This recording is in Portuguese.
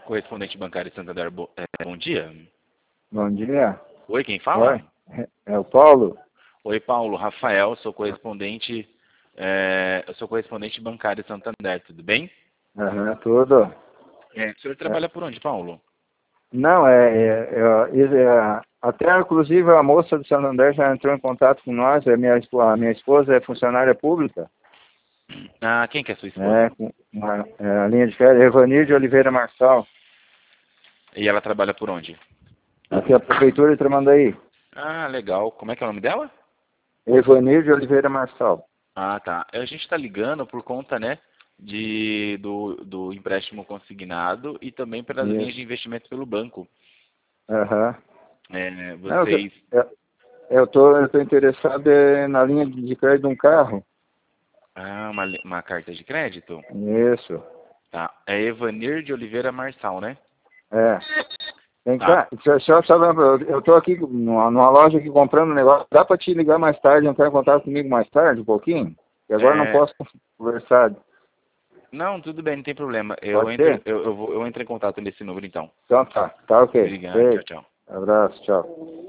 correspondente bancário Santander, bom dia. Bom dia. Oi, quem fala? Oi, é o Paulo. Oi, Paulo. Rafael, sou correspondente, eu sou correspondente bancário Santander, tudo bem? Aham, tudo. O senhor trabalha por onde, Paulo? Não, até inclusive a moça do Santander já entrou em contato com nós, a minha esposa é funcionária pública, Ah, quem que é sua esposa? a linha de férias, Evanir de Oliveira Marçal, E ela trabalha por onde? aqui a Prefeitura de Tramandaí. Ah, legal. Como é que é o nome dela? Evanir de Oliveira Marçal. Ah, tá. A gente está ligando por conta, né, do empréstimo consignado e também pelas linhas de Isso. investimento pelo banco. Aham. Não, Vocês... eu tô interessado na linha de crédito de um carro. Ah, uma carta de crédito? Isso. Tá. É Evanir de Oliveira Marçal, né? É. Vem Tá. cá, só lembra, eu tô aqui numa loja aqui comprando um negócio. Dá pra te ligar mais tarde, entrar em contato comigo mais tarde, um pouquinho? E agora não É... posso conversar. Não, tudo bem, não tem problema. Pode ser? Eu entro em contato nesse número, então. Então tá ok. Obrigado, tchau, Beijo. tchau. Abraço, tchau.